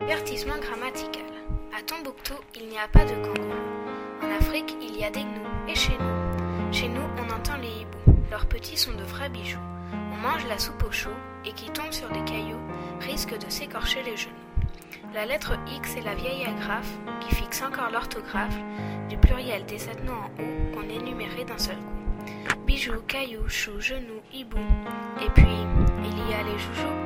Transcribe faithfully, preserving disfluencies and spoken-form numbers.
Avertissement grammatical. À Tombouctou, il n'y a pas de kangourous. En Afrique, il y a des gnous. Et chez nous Chez nous, on entend les hiboux. Leurs petits sont de vrais bijoux. On mange la soupe au chou et qui tombe sur des cailloux risque de s'écorcher les genoux. La lettre X est la vieille agrafe qui fixe encore l'orthographe du pluriel des sept noms en haut qu'on énumérait d'un seul coup. Bijoux, cailloux, chou, genoux, hibou. Et puis, il y a les joujoux